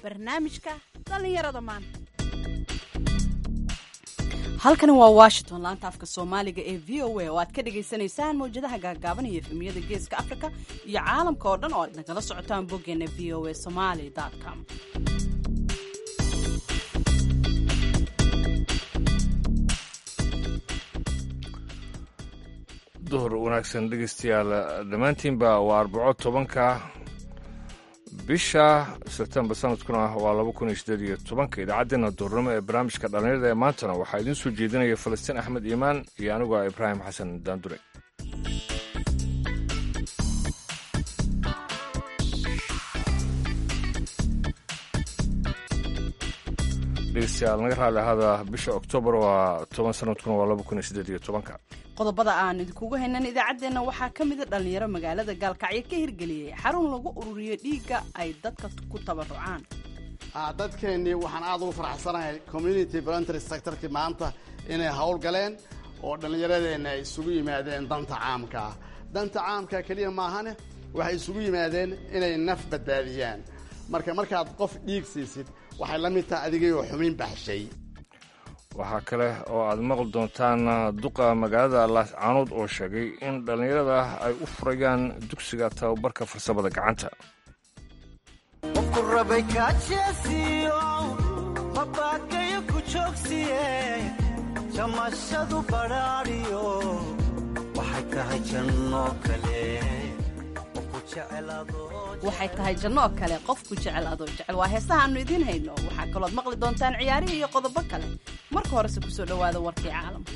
barnaamijka dhallinyarada maanta. halkani waa Washington, laanta afka Soomaaliga ee VOA oo aad ka dhageysanaysaan mowjadaha gaagaaban iyo efemiyada Geeska Afrika iyo caalamka oo dhan oo aad nagala socotaan boggeena voasomali.com. duhur wanaagsan dhegeystayaal dhammaantiinba waa 14 bisha Sebtembar sanadkuna waa 2018 idaacaddeenna duurnimo ee barnaamijka dhallinyarada ee maantana waxaa idiin soo jeedinaya Falastiin Axmed Iimaan iyo anigu Ibraahim Xasan Daandure. dhegeystayaal naga raali ahaada bisha Oktoobar waa 10 sanadkuna waa 2018. qodobada aan idinkugu haynan idaacaddeenna waxaa ka mid a dhallinyaro magaalada Gaalkacyo ka hirgeliyey xarun lagu ururiyo dhiigga ay dadka ku tabarucaan. dadkeennii waxaan aad ugu faraxsanahay community voluntary sectorkii maanta inay hawl galeen oo dhallinyaradeenna ay isugu yimaadeen danta caamka ah. danta caamka keliya maahane waxay isugu yimaadeen inay naf badbaadiyaan. markaad qof dhiig siisid waxay la mid tahay adigayoo xumin baxshay. waxaa kale oo aad maqli doontaan duqa magaalada Laascaanood oo sheegay in dhallinyarada ay u furayaan dugsiga tababarka farsamada gacanta. waxay tahay janno oo kale qofku jecel adoo jecel waa heesaha aanu idiin hayno. waxaa kaloo aad maqli doontaan ciyaarihi iyo qodobo kale. marka horese ku soo dhowaada warkii caalamka.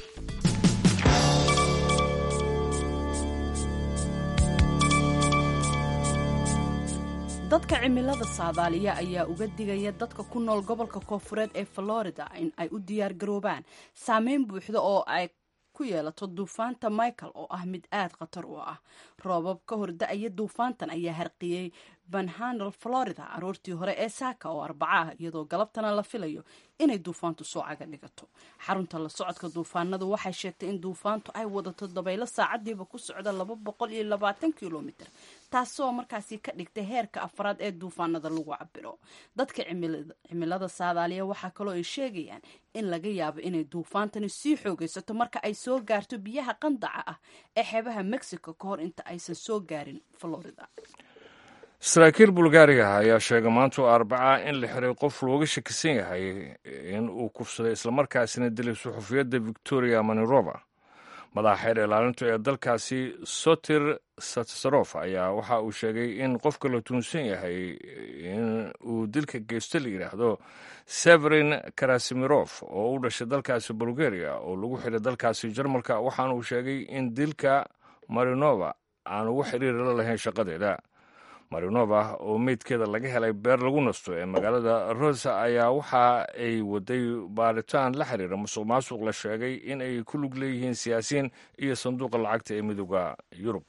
dadka cimilada Soomaaliya ayaa uga digaya dadka ku nool gobolka Koonfureed ee Florida in ay u diyaar garoobaan saameyn buuxda oo ay ku yeelato duufaanta Michael oo ah mid aad khatar u ah. roobab ka hor da'aya duufaantan ayaa harqiyay Panhandle, Florida aroortii hore ee saaka oo Arbaca iyadoo galabtana la filayo inay duufaantu soo caga dhigato. xarunta la socodka duufaanadu waxay sheegtay in duufaantu ay wadato dabaylo saacadiiba ku socda 220 kilomitir, taasoo markaasi ka dhigtay heerka afraad ee duufaanada lagu cabiro. dadka cimilada Soomaaliya waxaa kaloo ay sheegayaan in laga yaabo inay duufaantani sii xoogaysato marka ay soo gaarto biyaha qandaca ah ee xeebaha Mexico ka hor inta aysan soo gaarin Florida. saraakiil Bulgaariga ayaa sheegay maanta Arbaca in la xiray qof looga shakisan yahay in uu kufsaday islamarkaasina dilay suxufiyadda Victoria Manirova. madaxa xeer ilaalinta ee dalkaasi Sotir Satsarov ayaa waxa uu sheegay in qofka la tuunsan yahay in uu dilka geysto la yiraahdo Severin Karasimirov oo u dhashay dalkaasi Bulgaria oo lagu xiray dalkaasi Jarmalka. waxaana uu sheegay in dilka Marinova aan ugu xiriir la lahayn shaqadeeda. Marinova oo meydkeeda laga helay beer lagu nasto ee magaalada Rosa ayaa waxa ay waday baaritaan la xiriira musuqmaasuq la sheegay in ay ku lug leeyihiin siyaasiyiin iyo sanduuqa lacagta ee midowga Yurub.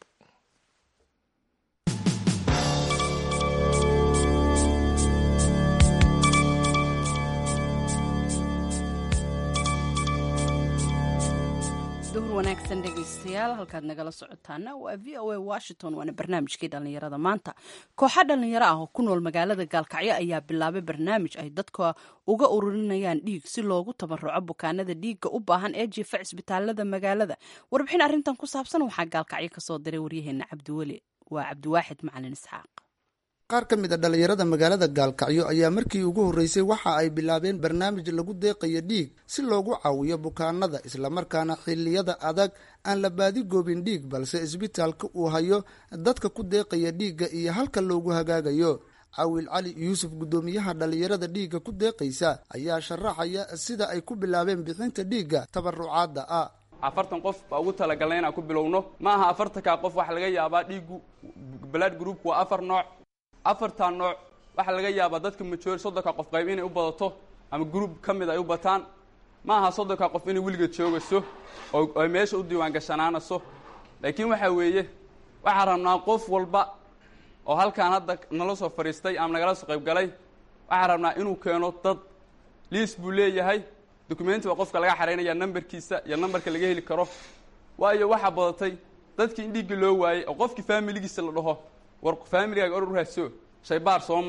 duhur wanaagsan dhegeystayaal, halkaad nagala socotaana waa VOA Washington, waana barnaamijkii dhallinyarada maanta. kooxa dhallinyaro ah oo ku nool magaalada Gaalkacyo ayaa bilaabay barnaamij ay dadka uga ururinayaan dhiig si loogu tabaruco bukaanada dhiigga u baahan ee jiifa cisbitaalada magaalada. warbixin arrintan ku saabsan waxaa Gaalkacyo ka soo diray waryaheena Cabdiwaaxid Macalin Isxaaq. qaar ka mid a dhallinyarada magaalada Gaalkacyo ayaa markii ugu horreysay waxa ay bilaabeen barnaamij lagu deeqayo dhiig si loogu caawiyo bukaanada, islamarkaana xilliyada adag aan la baadi goobin dhiig balse isbitaalka uu hayo dadka ku deeqaya dhiigga iyo halka loogu hagaagayo. Caawil Cali Yuusuf, gudoomiyaha dhallinyarada dhiigga ku deeqaysa, ayaa sharaxaya sida ay ku bilaabeen bixinta dhiigga tabarucaadda ah. 40 qof baa ugu talagalnay inaan ku bilowno. ma aha 40 qof, waxa laga yaabaa dhiiggu blood group waa 4 nooc. 4 nooc waxa laga yaabaa dadka majority 30 qof qayb inay u badato ama group kamid ay u bataan. ma aha 30 qof inay wiliga joogayso oo ay meesha u diiwaan gashanaanayso, laakiin waxa weeye waxa rabnaa qof walba oo halkaan hadda nala soo fariistay ama nagala soo qayb galay, waxa rabnaa inuu keeno dad liis buu leeyahay. document waa qofka laga xareynaya numberkiisa iyo numberka laga heli karo. waayo waxa badatay dadkii dhiig loo waayay oo qofkii familigiisa la dhaho war familiga urur hayso shaybaar soo maro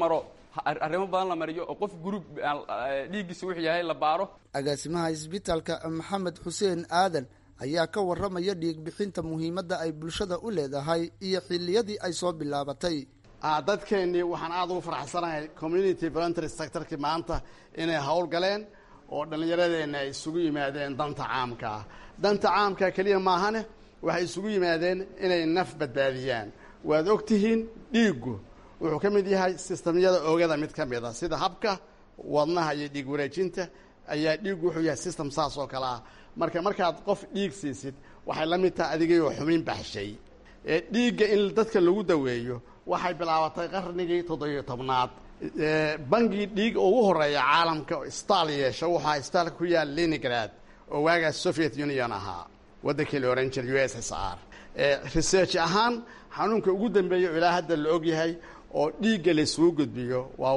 arrimo badan la mariyo oo qof group dhiiggiisa wuxuu yahay la baaro. agaasimaha isbitaalka maxamed xuseen aadan ayaa ka warramaya dhiig bixinta muhiimadda ay bulshada u leedahay iyo xilliyadii ay soo bilaabatay. dadkeennii waxaan aada ugu faraxsanahay community voluntary sectorkii maanta inay hawl galeen oo dhallinyaradeenna ay isugu yimaadeen danta caamka ah. danta caamka keliya maahane waxay isugu yimaadeen inay naf badbaadiyaan. waad og tihiin dhiiggu wuxuu ka mid yahay sistamyada oogada mid ka mid a sida habka wadnaha iyo dhiig wareejinta ayaa dhiiggu wuxuu yahay system saas oo kale ah. markaad qof dhiig siisid waxay la mid tahay adigayoo xumin baxshay. dhiigga in dadka lagu daweeyo waxay bilaabatay qarnigii 17aad. bangii dhiig ugu horeeya caalamka isbitaal yeesha waxaa isbitaalka ku yaal Leningrad oo waagaas Soviet Union ahaa waddankii la oran jiray USSR. research ahaan xanuunka ugu dambeeya ilaa hadda la og yahay oo dhiigga la isugu gudbiyo waa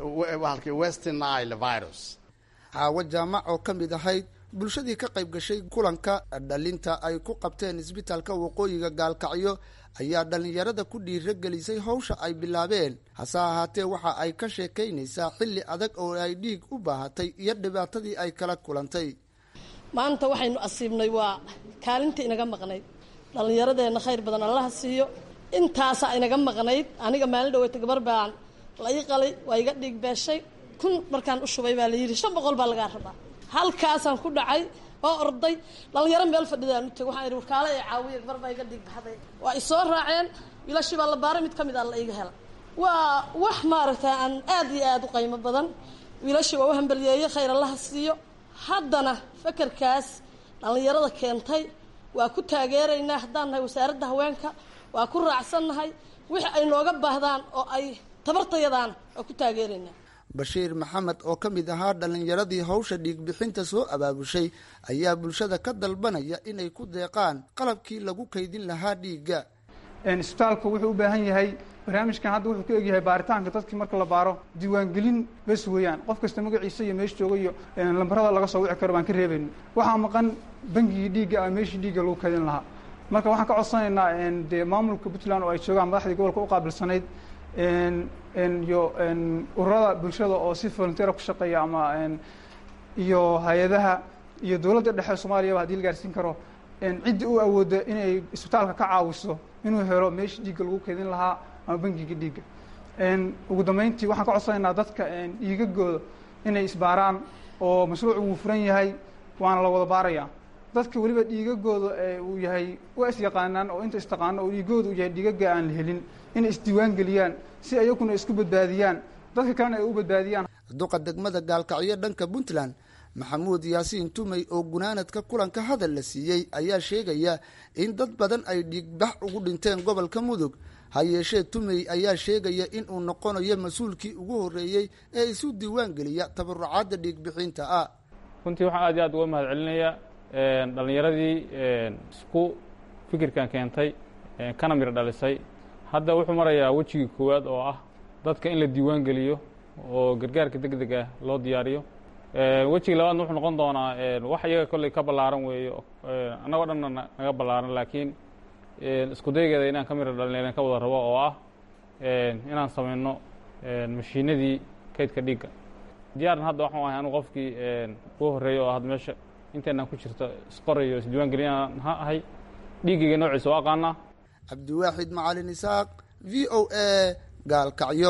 West Nile virus. Xaawo jaamac oo ka mid ahayd bulshadii ka qayb gashay kulanka dhalinta ay ku qabteen isbitaalka waqooyiga Gaalkacyo ayaa dhalinyarada ku dhiirigelisay hawsha ay bilaabeen. hase ahaatee waxa ay ka sheekaynaysaa xilli adag oo ay dhiig u baahatay iyo dhibaatadii ay kala kulantay. maanta waxaynu asiibnay waa kaalintii inaga maqnayd. dhallinyaradeenna khayr badan allaha siiyo. intaasaa inaga maqnayd. aniga maalin dhaweeta gabar baan la ii qalay waa iga dhiig beeshay 1,000 markaan u shubay baa la yidhi 500 baa lagaa rabaa. halkaasaan ku dhacay oo orday dhalinyaro meel fadhidaan u tagay waxaan idhi warkaale ee caawiya gabar baa iga dhiig baxday. waa i soo raaceen wiilashii baa la baaray mid ka mid ah la iga hela. waa wax maaragtaa aan aad iyo aad u qiimo badan. wiilashii waa u hambaliyeeyey khayr allaha siiyo. haddana fakarkaas dhalinyarada keentay waa ku taageeraynaa. haddaan nahay wasaaradda haweenka waa ku raacsannahay. wixii ay nooga baahdaan oo ay tabartayadaan waa ku taageeraynaa. bashiir maxamed oo ka mid ahaa dhallinyaradii hawsha dhiig bixinta soo abaabushay ayaa bulshada ka dalbanaya inay ku deeqaan qalabkii lagu kaydin lahaa dhiigga. isbitaalku wuxuu u baahan yahay barnaamijkan hadda wuxuu ka egyahay baaritaanka dadkii marka la baaro diiwaangelin bes weeyaan. qof kasta magaciisa iyo meesha jooga iyo lambarada laga soo wici karo baan ka reebayna. waxaa maqan bangigii dhiigga ama meeshii dhiigga lagu kaydin lahaa. marka waxaan ka codsanaynaa dee maamulka Puntland oo ay joogaan madaxdii gobolka u qaabilsanayd iyo ururada bulshada oo si volunteer ku shaqeeya ama iyo hay-adaha iyo dowladda dhexe Soomaaliya haddii la gaarsiin karo ciddi u awooda inay isbitaalka ka caawiso inuu helo meeshii dhiigga lagu kaydin lahaa ama bangiga dhiigga. ugu dambeyntii waxaan ka codsanaynaa dadka dhiigagooda inay isbaaraan oo mashruuc uu furan yahay waana la wada baarayaa. dadka weliba dhiigagooda uu yahay waa is yaqaanaan oo inta istaqaano oo dhiigooda uu yahay dhiigaga aan la helin inay isdiiwaan geliyaan si ayaguna isku badbaadiyaan dadka kalena ay u badbaadiyaan. duqa degmada Gaalkacyo dhanka Puntland Maxamuud Yaasiin Tumay oo gunaanadka kulanka hadal la siiyey ayaa sheegaya in dad badan ay dhiig bax ugu dhinteen gobolka Mudug. ha yeeshee Tumay ayaa sheegaya in uu noqonayo mas'uulkii ugu horeeyay ee isu diiwaan geliya tabarucaadda dhiig bixinta ah. runtii waxaan aad iyo aad uga mahadcelinayaa dhallinyaradii isku fikirkan keentay kana miro dhalisay. hadda wuxuu marayaa wejigii koowaad oo ah dadka in la diiwaan geliyo oo gargaarka degdeg ah loo diyaariyo. wejigii labaadna wuxuu noqon doonaa wax iyaga kolley ka ballaaran weeyo annagoo dhanna naga ballaaran laakiin isku daygeeda inaan ka miro dhalinayna ka wada rabo oo ah inaan samayno mashiinadii kaydka dhiigga. diyaaran hadda waxaan ahay anu qofkii ugu horreeya oo hadda meesha inteenaan ku jirto isqorayo isdiiwaan geliyaan ha ahay. dhiiggayga noociisa waa aqaanaa. cabdiwaaxid macalin isaaq VOA Gaalkacyo.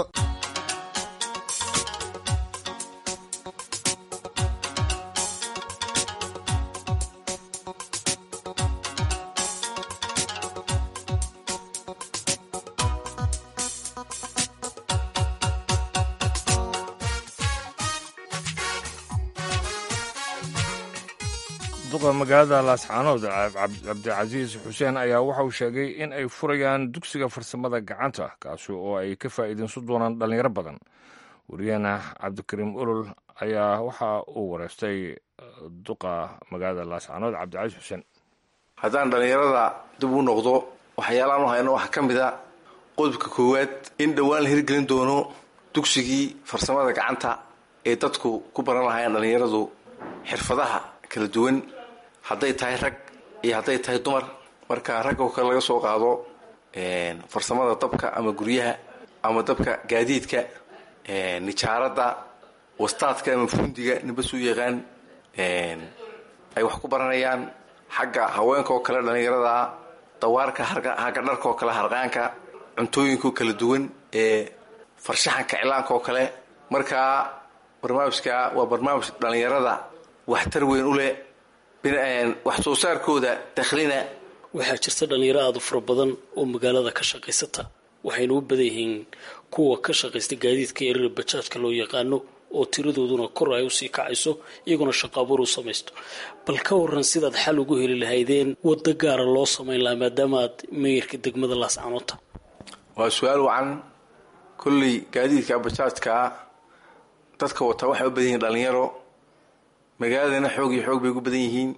duqa magaalada laascaanood cabdicasiis xuseen ayaa waxa uu sheegay in ay furayaan dugsiga farsamada gacanta kaasi oo ay ka faa'iideysan doonaan dhallinyaro badan. wariyaheena cabdikariim olol ayaa waxa uu wareystay duqa magaalada laascaanood cabdicasiis xuseen. haddaan dhallinyarada dib u noqdo waxyaalaan u hayno waxaa ka mid a qodobka koowaad in dhowaan la hirgelin doono dugsigii farsamada gacanta ee dadku ku baran lahaayeen dhallinyaradu xirfadaha kala duwan hadday tahay rag iyo hadday tahay dumar. marka ragga oo kale laga soo qaado farsamada dabka ama guryaha ama dabka gaadiidka nijaaradda wastaadka ama fundiga nibas u yaqaan ay wax ku baranayaan xagga haweenka oo kale dhallinyarada dawaarka xagga dharka oo kale harqaanka cuntooyinka kala duwan farshaxanka cilaanka oo kale markaa barnaamijka waa barnaamij dhallinyarada waxtar weyn u leh wax soo saarkooda dakhlina waxaa jirta dhallinyaro aad u fara badan oo magaalada ka shaqaysata waxayna u badan yihiin kuwa ka shaqaysta gaadiidka yaryar bajaajka loo yaqaano oo tiradooduna kor ay usii kacayso iyaguna shaqo abuur u samaysto bal ka waran sidaad xal ugu heli lahaydeen waddo gaara loo samayn lahaa maadaama aad meeyarka degmada laascaanoodta waa su-aal wacan kolley gaadiidka bajaajka dadka wata waxay u badan yihiin dhallinyaro magaaladana xoog iyo xoog bay ugu badan yihiin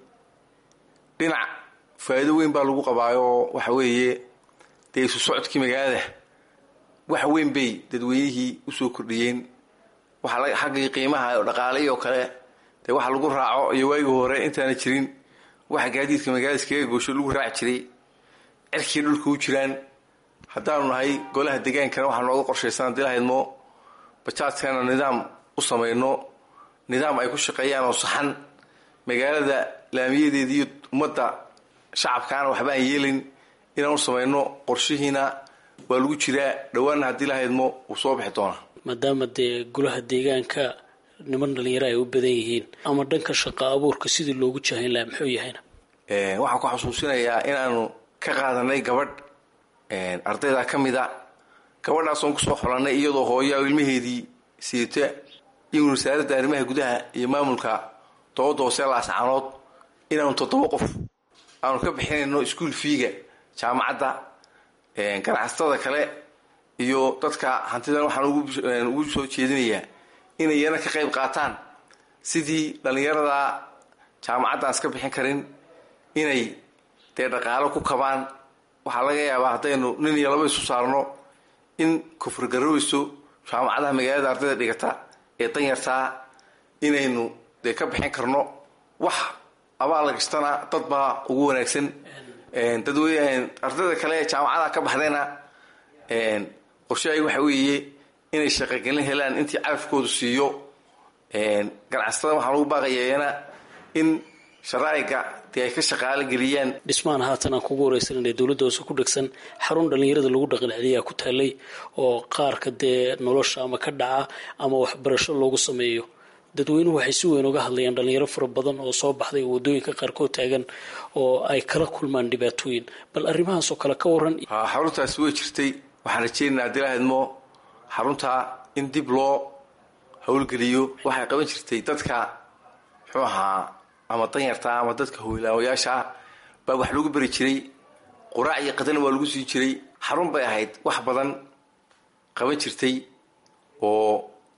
dhinac faa'iido weyn baa lagu qabaayo waxa weeye dee isu socodkii magaalada wax weyn bay dadweynihii usoo kordhiyeen waxaa xaggii qiimaha oo dhaqaalay oo kale dee waxa lagu raaco iyo waagii hore intaana jirin waxa gaadiidka magaalada iskaga goosho lagu raaci jiray cirkii dhulka u jiraan haddaanu nahay golaha degaankana waxaa nooga qorshaysan haddii lahaydmo bajaajkana nidaam u samayno nidaam ay ku shaqeeyaan oo saxan magaalada laamiyadeeda iyo ummadda shacabkaana waxba aan yeelin inaan u samayno qorshihiina waa lagu jiraa dhowaanna haddii lahaydmo uu soo bixi doonaa maadaama dee golaha deegaanka niman dhalinyaro ay u badan yihiin ama dhanka shaqa abuurka sidii loogu jahayn lahaa muxuu yahayna waxaan ku xasuusinayaa inaanu ka qaadanay gabadh ardayda ka mida gabadhaasoon kusoo xolanay iyadoo hooya ilmaheedii siita in wasaaradda arrimaha gudaha iyo maamulka dowladda hoose laascaanood inaanu 7 qof aanu ka bixinayno iskuul fiiga jaamacadda ganacsatada kale iyo dadka hantidan waxaan ugu soo jeedinayaa inayna ka qayb qaataan sidii dhalinyarada jaamacaddaas ka bixin karin inay dee dhaqaalo ku kabaan waxaa laga yaabaa haddaynu nin iyo laba isu saarno in kufrigaroweyso jaamacadaha magaalada ardayda dhigata ee danyartaa inaynu dee ka bixin karno wax abaal la gastana dad baa ugu wanaagsan ardayda kale ee jaamacadaha ka baxdayna qorshahay waxa weeye inay shaqagelin helaan intii carafkoodu siiyo ganacsatada waxaan ugu baaqayeena in sharaa'iga dee ay ka shaqaalo geliyaan dhismaan haatan aan kugu wareysananay dowladda hoose ku dhegsan xarun dhallinyarada lagu dhaqanceliyay ku taalay oo qaarka dee nolosha ama ka dhaca ama waxbarasho loogu sameeyo dadweynuhu waxay si weyn uga hadlayaan dhalinyaro fara badan oo soo baxday oo waddooyinka qaarkood taagan oo ay kala kulmaan dhibaatooyin bal arrimahaas oo kale ka waran xaruntaasi way jirtay waxaan rajeynaynaa haddii lahaydmo xaruntaa in dib loo howlgeliyo waxay qaban jirtay dadka muxuu ahaa ama danyarta ama dadka howlaawayaasha baa wax lagu bari jiray quraac iyo qadana waa lagu sii jiray xarun bay ahayd wax badan qaban jirtay oo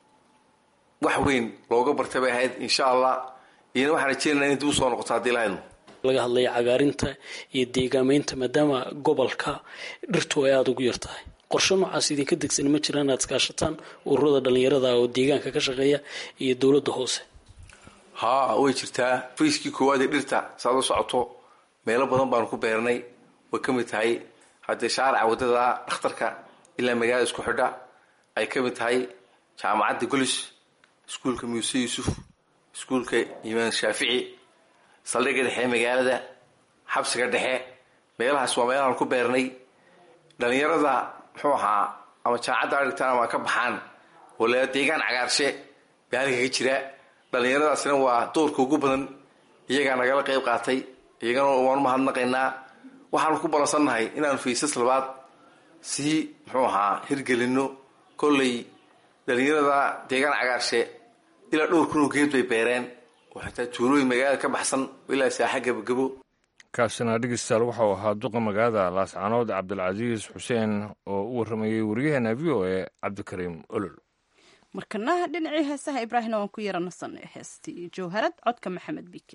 wax weyn looga bartay bay ahayd insha allah iyana waxaan rajeynaynaa in dib u soo noqoto haddii lahaydmo laga hadlaya cagaarinta iyo deegaamaynta maadaama gobolka dhirtu ay aada ugu yartahay qorshe noocaas idinka degsan ma jiraan inaad iskaashataan ururada dhalinyarada oo deegaanka ka shaqeeya iyo dowladda hoose haa way jirtaa fayskii koowaad ee dhirta saad u socoto meelo badan baanu ku beernay way ka mid tahay haddee shaarica waddada dhakhtarka ilaa magaalada isku xidha ay ka mid tahay jaamacadda golis iskuulka muuse yuusuf iskuulka imaan shaafici saldhigga dhexe magaalada xabsiga dhexe meelahaas waa meelahaan ku beernay dhalinyarada muxuu ahaa ama jaamacadda adhigtaan ama ka baxaan wala deegaan cagaarshe baa halka ka jira dhalinyaradaasina waa doorka ugu badan iyagaa nagala qayb qaatay iyagana waanu mahadnaqaynaa waxaanu ku balansannahay inaanu faysas labaad sii muxuu ahaa hirgelino kolley dhalinyarada deegaan cagaarshe ilaa dhowr kun oo geed bay beereen oo xitaa tuulooyin magaalada ka baxsan ilaa saaxa gabagabo kaasina dhegeystayaal waxau ahaa duqa magaalada laascaanood cabdilcasiis xuseen oo u warramayey wariyaheena v o e cabdikariim olol markana dhinacii heesaha ibraahim waan ku yara nasanay heestii jawharad codka maxamed bike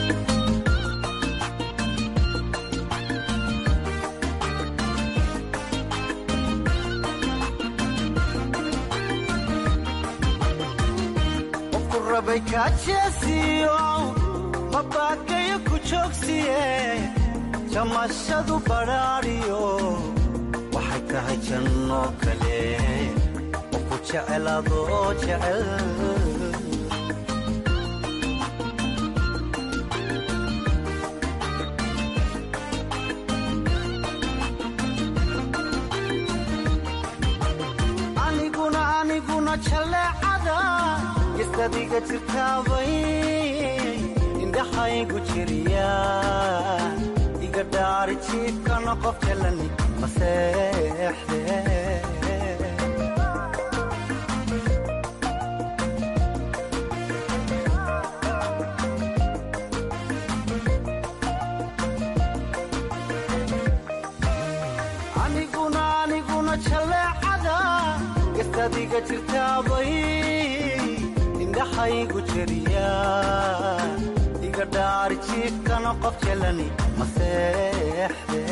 mabakayo ku joogsiye jamashadu badhaadhiyo waxay tahay janno kale oo ku jecel adoo jecel aniguna jaleecada gestadiga jirtaabay indhaxaygu jiriya iga dhaari jiifkana qof jalani maseexde aniguna jaleecada gestadiga jirtaabay indhaxaygu jiriya iga dhaari jiifkana qof jalani maseexde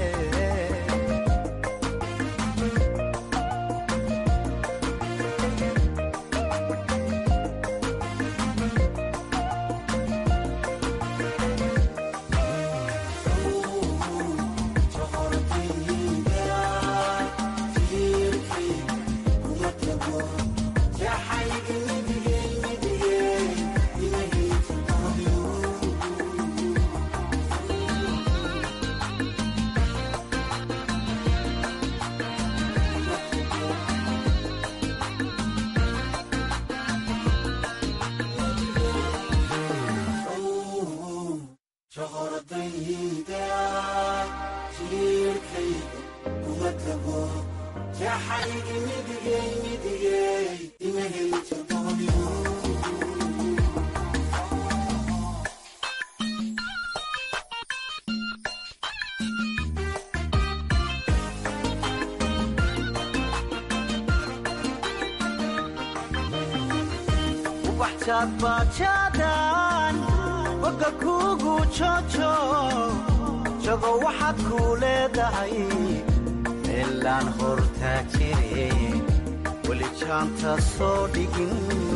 bajadan boga kugu jojo jogo waxaad ku leedahay meelaan hortaa jire weli jaanta soo dhigin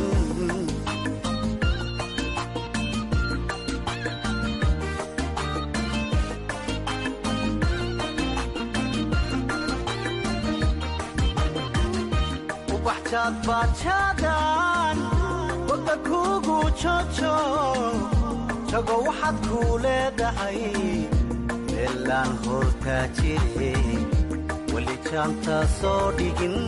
bajadan boga kugu jojo jogo waxaad ku leedahay meelaan hortaa jire weli jaanta soo dhigin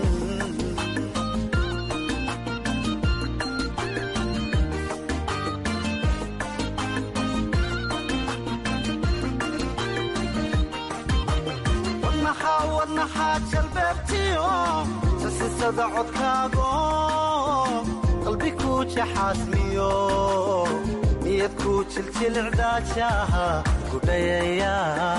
wadnaxaa jalbeebtiyo sasisada codkaago qalbi ku jaxaasmiyo niyad ku jiljilcdaajaha gudhayaya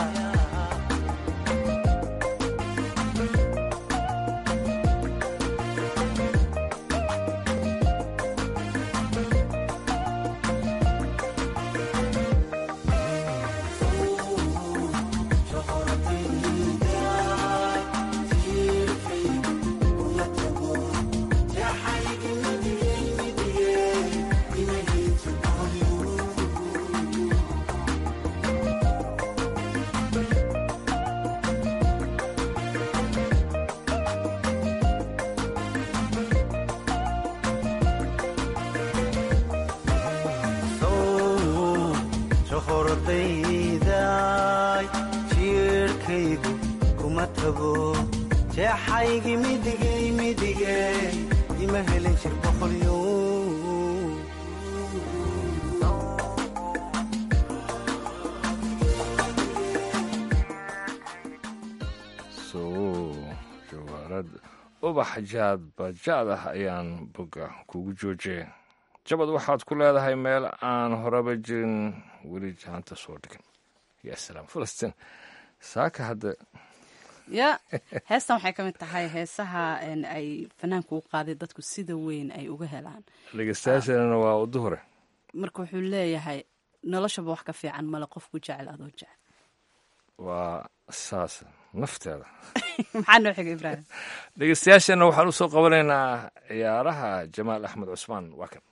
jirkaygu kuma tago jeexaygi midige ima helin jir boqolyo jawaarad ubax jaad bajaad ah ayaan boga kugu joojiyay jabad waxaad ku leedahay meel aan horeba jirin weli jaanta soo dhigin ya salaam falastiin saaka hadda ya heestan waxay ka mid tahay heesaha ay fanaanku u qaaday dadku sida weyn ay uga helaan dhegeystayaashana waa u duhore marka wuxuu leeyahay noloshaba wax ka fiican male qofku jecel adoo jecel waa saas nafteeda maxaa noo xiga ibraahim dhegeystayaashana waxaan usoo qabanaynaa ciyaaraha jamaal axmed cusmaan waa kan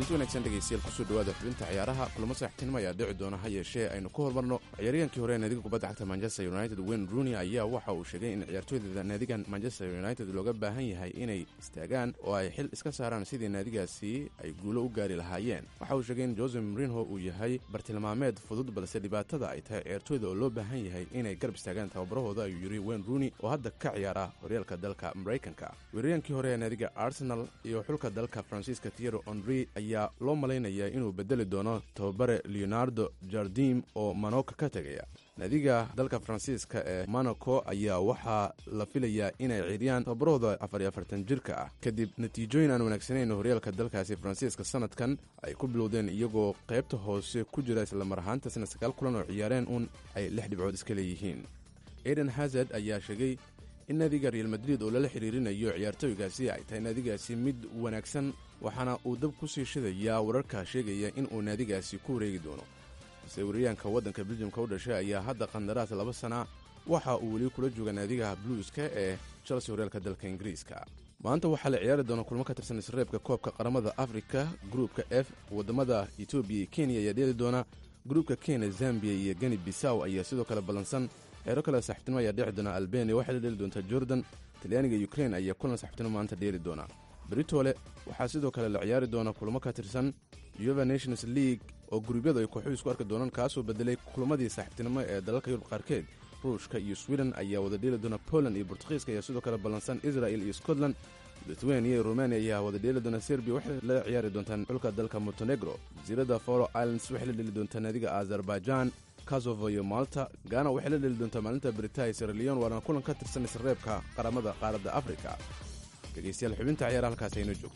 kulanti wanaagsan dhegaystayaal kusoo dhawaada xubinta ciyaaraha kulamo saaxiibtinimo ayaa dhici doona ha yeeshee aynu ku hormarno ciyaaryahankii hore ee naadiga kubadda cagta manchester united wayne rooney ayaa waxa uu sheegay in ciyaartooyda naadigan manchester united looga baahan yahay inay istaagaan oo ay xil iska saaraan sidii naadigaasi ay guulo u gaari lahaayeen. waxa uu sheegay in jose mourinho uu yahay bartilmaameed fudud balse dhibaatada ay tahay ciyaartooyda oo loo baahan yahay inay garab istaagaan tababarahooda ayuu yidhi wayne rooney oo hadda ka ciyaara horyaalka dalka maraykanka. weeraryahankii hore ee naadiga arsenal iyo xulka dalka faransiiska Thierry Henry ayaa loo malaynayaa inuu bedeli doono tababare Leonardo Jardim oo Monaco ka tegaya. naadiga dalka faransiiska ee Monaco ayaa waxaa la filayaa inay ciiriyaan tababarahooda 44 jirka ah kadib natiijooyin aan wanaagsanayn horyaalka dalkaasi faransiiska sanadkan ay ku bilowdeen iyagoo qaybta hoose ku jira isla mar ahaantaasna 9 kulan oo ciyaareen uun ay 6 dhibcood iska leeyihiin. Eden Hazard ayaa sheegay in naadiga Real Madrid oo lala xiriirinayo ciyaartooygaasi ay tahay naadigaasi mid wanaagsan waxaana uu dab ku sii shidayaa wararka sheegaya in uu naadigaasi ku wareegi doono. weeraryahanka waddanka Belgium-ka u dhashay ayaa hadda qandaraas 2 sana waxa uu weli kula jooga naadiga Blueska ee Chelsea horyaalka dalka Ingiriiska. maanta waxaa la ciyaari doona kulmo ka tirsan isreebka koobka qaramada Afrika gruupka F. wadamada Ethiopia iyo Kenya ayaa dheeli doona. gruupka Kenya, Zambia iyo Guinea Bissau ayaa sidoo kale balansan. xeero kale saaxiibtinimo ayaa dhici doona. Albania waxay la dheeli doontaa Jordan. Talyaaniga iyo Ukraine ayaa kulan saaxiibtinimo maanta dheeli doona. Britole waxaa sidoo kale la ciyaari doona kulmo ka tirsan UEFA Nations League oo guruubyadu ay kooxuhu isku arki doonaan kaasoo bedelay kulamadii saaxiibtinimo ee dalalka Yurub qaarkeed. Ruushka iyo Sweden ayaa wada dheeli doona. Poland iyo Portugiiska ayaa sidoo kale balansan. Israel iyo Scotland, Lithuania iyo Romania ayaa wada dheeli doona. Serbia waxay la ciyaari doontaan xulka dalka Montenegro. jasiiradda Faroe Islands waxay la dheeli doontaa naadiga Azerbaijan. Kosovo iyo Malta. Ghana waxay la dheeli doontaa maalinta Britaya Sierra Leone waana kulan ka tirsan isreebka qaramada qaaradda Afrika. dhegaystayaal xubinta ciyaaraha halkaas aynu joogto.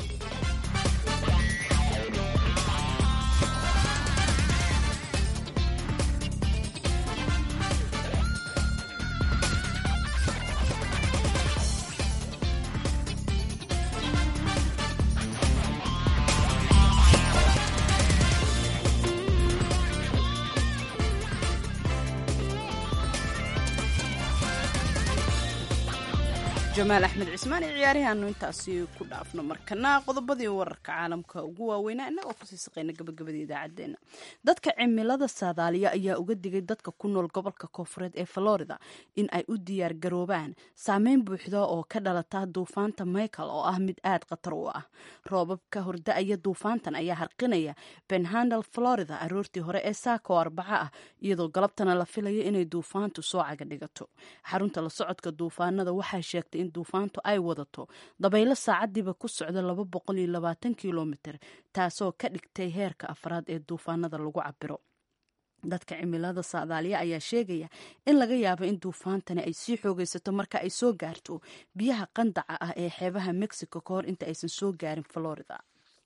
jamaal axmed cismaan iyo ciyaarihaanu intaasi ku dhaafno markana qodobadii wararka caalamka ugu waaweynaa inagoo kusii saqeyna gabagabada idaacadeena. dadka cimilada saadaaliya ayaa uga digay dadka ku nool gobolka koonfureed ee Florida in ay u diyaar garoobaan saameyn buuxda oo ka dhalata duufaanta Michael oo ah mid aad khatar u ah. roobabka horda'aya duufaantan ayaa harqinaya Panhandle, Florida aroortii hore ee saako Arbaca ah iyadoo galabtana la filayo inay duufaantu soo caga dhigato. xarunta la socodka duufaanada waxay sheegtay in duufaantu ay wadato dabaylo saacadiiba ku socda 220 kilomitir taasoo ka dhigtay heerka afraad ee duufaanada lagu cabiro. dadka cimilada saadaaliya ayaa sheegaya in laga yaabo in duufaantani ay sii xoogaysato marka ay soo gaarto biyaha qandaca ah ee xeebaha Mexico ka hor inta aysan soo gaarin Florida.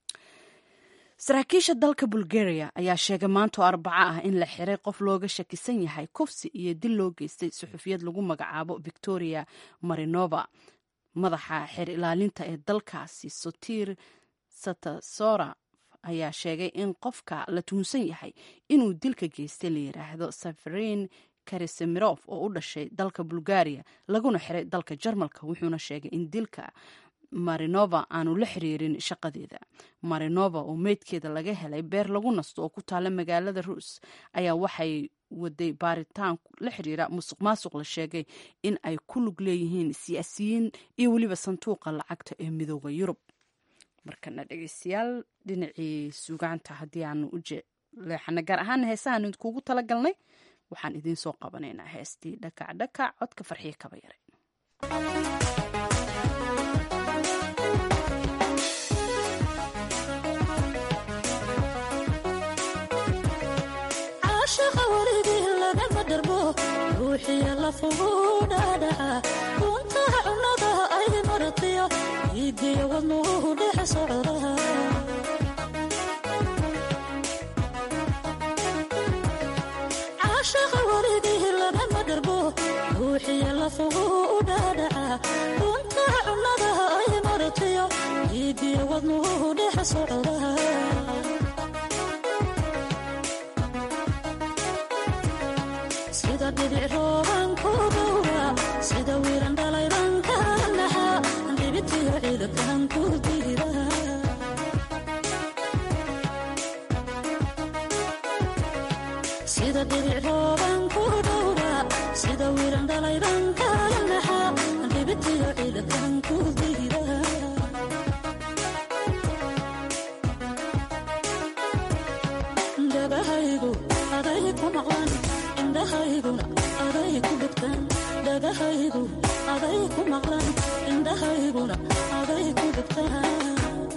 saraakiisha dalka Bulgaria ayaa sheegay maanta Arbaca ah in la xiray qof looga shakisan yahay kufsi iyo dil loo geystay suxufiyad lagu magacaabo Victoria Marinova. madaxa xeer ilaalinta ee dalkaasi Sotir Satasora ayaa sheegay in qofka la tuhunsan yahay inuu dilka geystay la yiraahdo Safarin Karasemirov oo u dhashay dalka Bulgaria laguna xiray dalka Jarmalka. wuxuuna sheegay in dilka Marinova aanu la xiriirin shaqadeeda. Marinova oo meydkeeda laga helay beer lagu nasto oo ku taala magaalada Rus ayaa waxay waday baaritaan la xiriira musuqmaasuq la sheegay in ay ku lug leeyihiin siyaasiyiin iyo weliba sanduuqa lacagta ee midooda Yurub. markana dhegeystayaal dhinacii suugaanta haddii aanu u leexana gaar ahaan heesahan kuugu talagalnay waxaan idiin soo qabanaynaa heestii dhakac dhakac codka Farxiye Kabayare. ruuxii la fuudhaadhaca runtaha cunnada ay martiyo iidiyo wadnuhu dhex socdaha caashaqa waligii lagama dharbo ruuxii la fuudhaadhaca runtaha cunnada ay martiyo iidiyo wadnuhu dhex socdaha dhibicrooban ku dhowra sida wiiran dhalaydan ka naxa dhibitiyo ciidabkan ku diira aday ku maqlan indhahayguna aday ku dhigtaan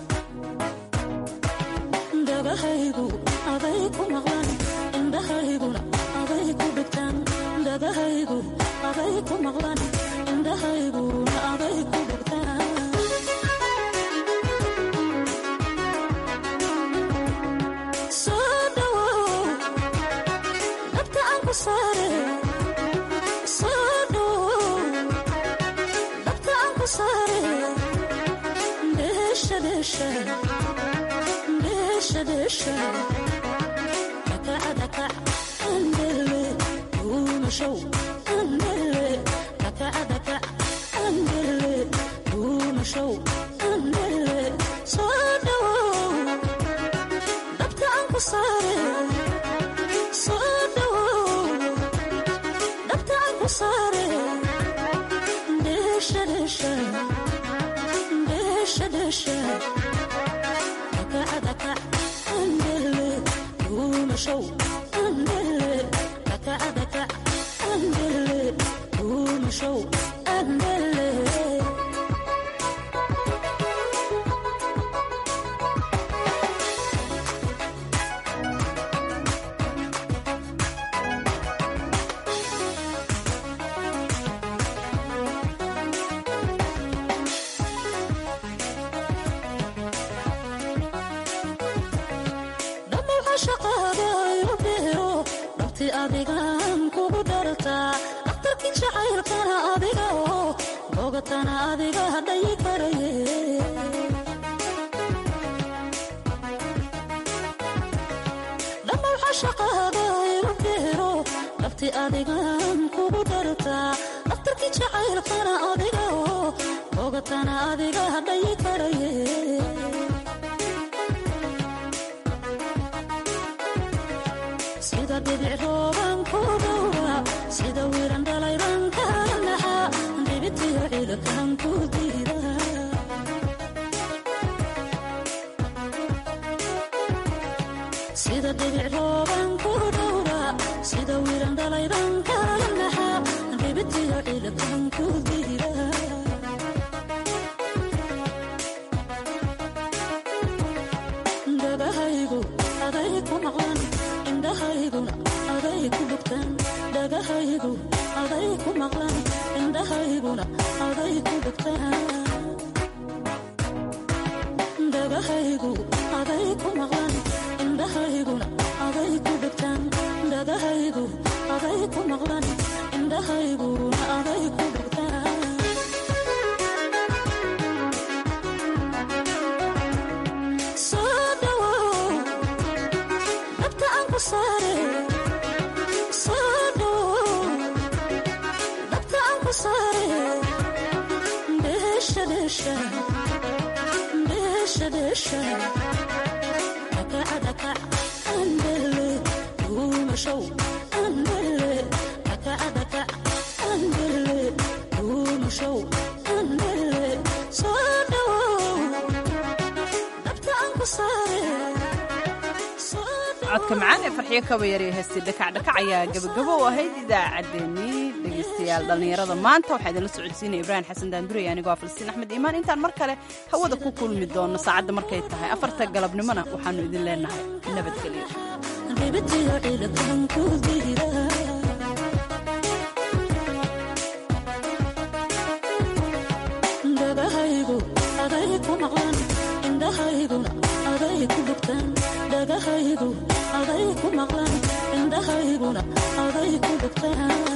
dhagahaygu aday ku maqlan indhahayguna aday ku dhigtaan dhagahaygu aday ku maqlan indhahayguna aday ku dhigtaan soo dhawow dhabta aan ku saare soo dhawow dhabta aan ku saare dheesha dheesha dheesha dheesha dakac dakac andele duumashow andele dakac dakac andele duumashow andele soo dhawow dhabta aan ku saare soo dhawow dhabta aan ku saare dheesha dheesha dheesha dheesha dakac dakac andele duumashow andele dakac dakac andele duumashow andele adigaan kugu dhartaa dhakhtarkii jacaylkana adiga oo bogatana adiga hadhayi karaye dhamma waxa shaqaada iru dheero dhabti adigaan kugu dhartaa dhakhtarkii jacaylkana adiga oo bogatana adiga hadhayi karaye sida dhibic rooban ku dhowra sida wiiran dhalayban kala naxa dhibitiyo ciidakan ku diida sida dhibic rooban ku dhowra sida wiiran dhalayban kala naxa dhibitiyo ciidakan ku diida dhagahaygu aday ku maqlan indhahayguna aday ku dhugtaan dhagahaygu aday ku maqlan indhahayguna aday ku dhugtaan dhagahaygu aday ku maqlan indhahayguna aday ku dhugtaan dhagahaygu aday ku maqlan indhahayguna aday ku dhugtaan soo dhawow dhabta aan ku saare soo dhawow dhabta aan ku saare dheesha dheesha dheesha dheesha dakac dakac andele duumashow andele dakac dakac andele duumashow andele soo dhawow dhabta aan ku saare codka macaan ee farxiyo kabayar ee heystay dhakacdhakac ayaa gabagabo u ahayd idaacaddeenii dhegaystayaal dhallinyarada maanta waxaa idinla socodsiinaya ibraahim xasan daandurey anigoo falastiin axmed iimaan intaan mar kale hawada ku kulmi doonno saacadda markay tahay 4 galabnimona waxaannu idin leenahay nabadgelyo dhagahaygu aday ku maqlan indhahayguna aday ku dhugtaan dhagahaygu aday ku maqlan indhahayguna aday ku dhugtaan